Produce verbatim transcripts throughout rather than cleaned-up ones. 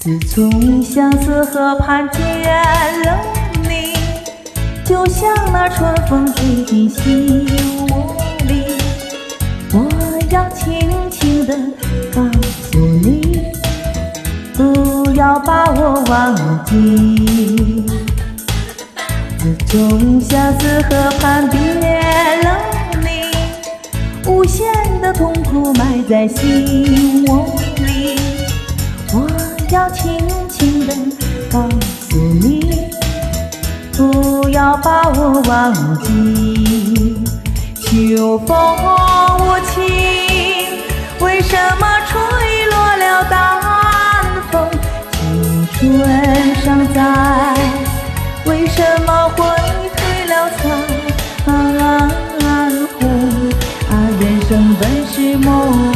自从相思河畔见了你，就像那春风吹进心窝里。我要轻轻地告诉你，不要把我忘记。自从相思河畔别了你，无限的痛苦埋在心窝里。我要轻轻地告诉你，不要把我忘记。秋风无情，为什么吹落了淡风？青春尚在，为什么会褪了残红？啊，人生本是梦。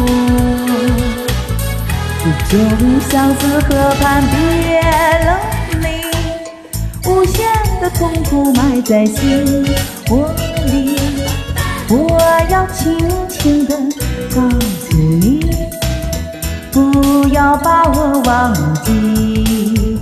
自从相思河畔别了你，无限的痛苦埋在心窝里。我要轻轻地告诉你，不要把我忘记。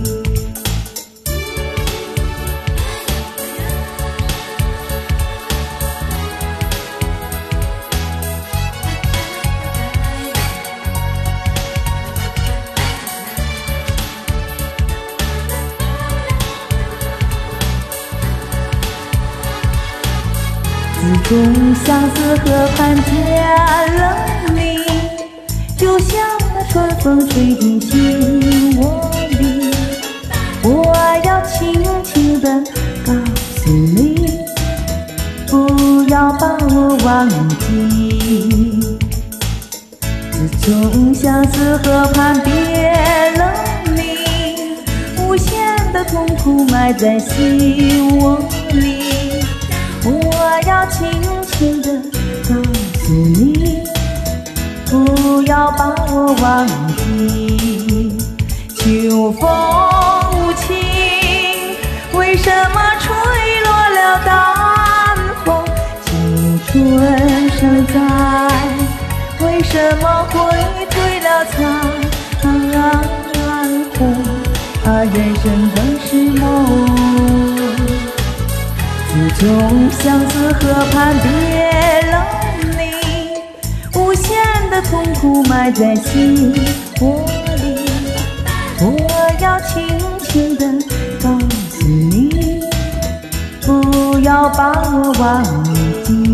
自从相思河畔见了你，就像那春风吹进心窝里。我要轻轻地告诉你，不要把我忘记。自从相思河畔别了你，无限的痛苦埋在心窝里。我要轻轻地告诉你，不要把我忘记。秋风无情，为什么吹落了淡风？青春尚在，为什么会褪了残红？啊，人生本是梦。自从相思河畔别了你，无限的痛苦埋在心窝里。我要轻轻地告诉你，不要把我忘记。